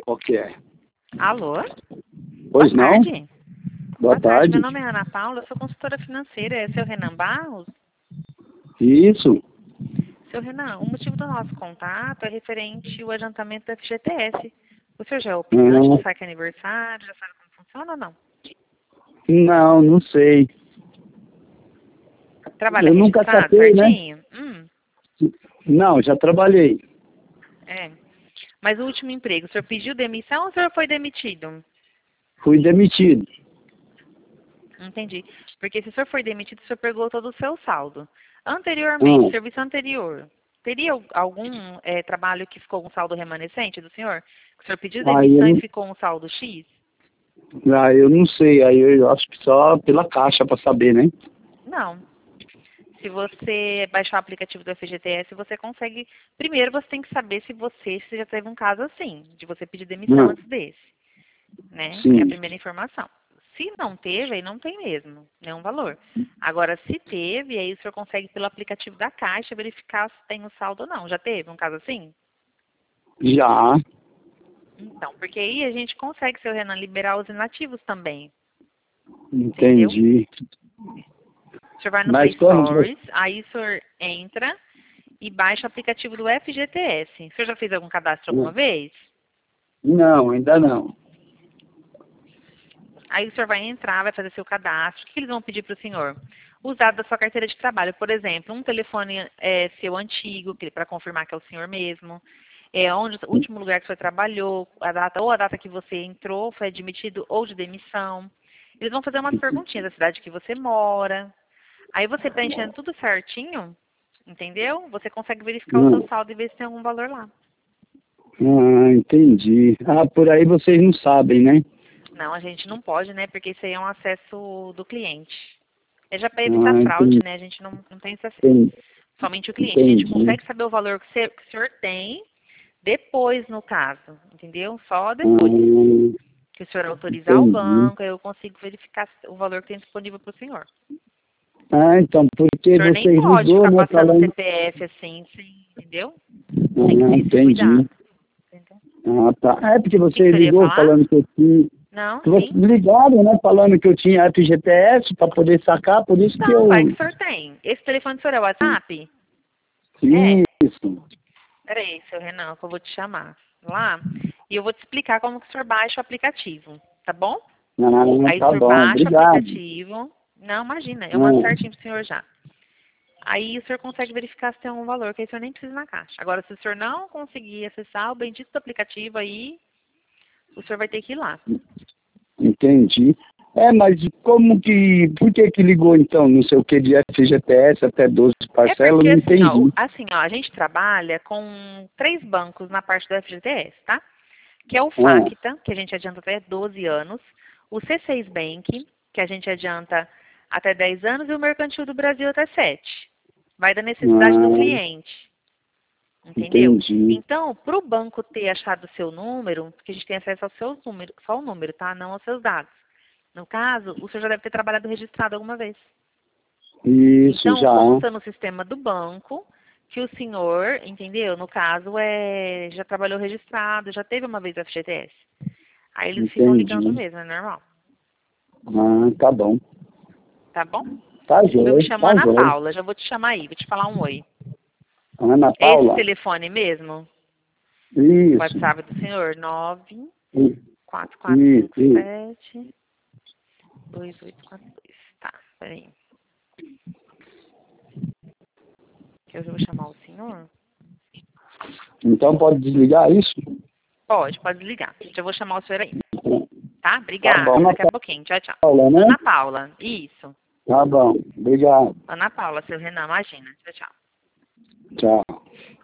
o que é? Alô? Pois Boa não? tarde. Boa tarde. Meu nome é Ana Paula, eu sou consultora financeira. É seu Renan Barros? Isso. Seu Renan, o motivo do nosso contato é referente ao adiantamento do FGTS. O senhor já é optante do saque aniversário? Já sabe como funciona ou não? Não, não sei. Trabalha Eu nunca registrado saquei, né? certinho? Não, já trabalhei. É. Mas o último emprego, o senhor pediu demissão ou o senhor foi demitido? Fui demitido. Entendi. Porque se o senhor foi demitido, o senhor pegou todo o seu saldo. Anteriormente, serviço anterior, teria algum trabalho que ficou um saldo remanescente do senhor? O senhor pediu Aí demissão e ficou um saldo X? eu não sei. Aí eu acho que só pela caixa para saber, né? Não. Se você baixar o aplicativo do FGTS, você consegue... Primeiro, você tem que saber se já teve um caso assim, de você pedir demissão antes desse, né? É a Sim. primeira informação. Se não teve, aí não tem mesmo, nenhum valor. Agora, se teve, aí o senhor consegue, pelo aplicativo da Caixa, verificar se tem o saldo ou não. Já teve um caso assim? Já. Então, porque aí a gente consegue, seu Renan, liberar os inativos também. Entendi. O senhor vai no Play Mas como? Stores, aí o senhor entra e baixa o aplicativo do FGTS. O senhor já fez algum cadastro alguma vez? Não, ainda não. Aí o senhor vai entrar, vai fazer seu cadastro. O que eles vão pedir para o senhor? Os dados da sua carteira de trabalho, por exemplo, um telefone seu antigo, para confirmar que é o senhor mesmo. Onde o último lugar que o senhor trabalhou, a data que você entrou, foi admitido ou de demissão. Eles vão fazer umas perguntinhas da cidade que você mora. Aí você preenchendo tudo certinho, entendeu? Você consegue verificar o seu saldo e ver se tem algum valor lá. Entendi. Por aí vocês não sabem, né? Não, a gente não pode, né? Porque isso aí é um acesso do cliente. É já para evitar fraude, Entendi. né? A gente não tem esse acesso. Somente o cliente. A gente consegue saber o valor que o senhor tem depois, no caso. Entendeu? Só depois. Que o senhor autorizar o Entendi. banco, aí eu consigo verificar o valor que tem disponível para o senhor. Então, O porque senhor nem vocês pode ligou, ficar né, passando falando... CPF assim, entendeu? Tem que ter esse Entendi. cuidado. Entendeu? Tá. É porque O que você o senhor ia ligou falar? falando que eu tinha... Não, Que vocês sim. ligaram, né, falando que eu tinha FGTS para poder sacar, por isso que Então, eu... vai que o senhor tem. Esse telefone do senhor é o WhatsApp? Isso. Peraí, seu Renan, que eu vou te chamar lá e eu vou te explicar como que o senhor baixa o aplicativo, tá bom? Aí o Tá senhor bom, baixa o obrigado. aplicativo. Não, imagina, eu mando certinho pro senhor já. Aí o senhor consegue verificar se tem algum valor, que aí o senhor nem precisa ir na caixa. Agora, se o senhor não conseguir acessar o bendito do aplicativo, aí o senhor vai ter que ir lá. Entendi. Mas como que... Por que que ligou, então, não sei o que, de FGTS até 12 É parcelas? porque Não entendi. a gente trabalha com 3 bancos na parte do FGTS, tá? Que é o Facta, que a gente adianta até 12 anos, o C6 Bank, que a gente adianta até 10 anos, e o Mercantil do Brasil até 7. Vai da necessidade do cliente. Entendeu? Entendi. Então, para o banco ter achado o seu número, porque a gente tem acesso ao seu número, só o número, tá? Não aos seus dados. No caso, o senhor já deve ter trabalhado registrado alguma vez. Isso, Então, já. consta no sistema do banco que o senhor, entendeu? No caso, já trabalhou registrado, já teve uma vez o FGTS. Aí eles ficam ligando Entendi. mesmo, é normal. Tá bom. Tá bom? Tá Eu me jóia, chamo tá Ana jóia. Paula, já vou te chamar aí, vou te falar um oi. Ana É esse Paula? telefone mesmo? O Isso. WhatsApp do senhor? 9 Isso. 4457 2842. Tá, peraí. Que eu já vou chamar o senhor. Então pode desligar isso? Pode desligar. Já vou chamar o senhor aí. Tá? Tá Obrigada. bom, Ana Daqui a pouquinho. Tchau, tchau. Paula, né? Ana Paula. Isso. Tá bom. Obrigado. Ana Paula, seu Renan, imagina. Tchau, tchau. Tchau.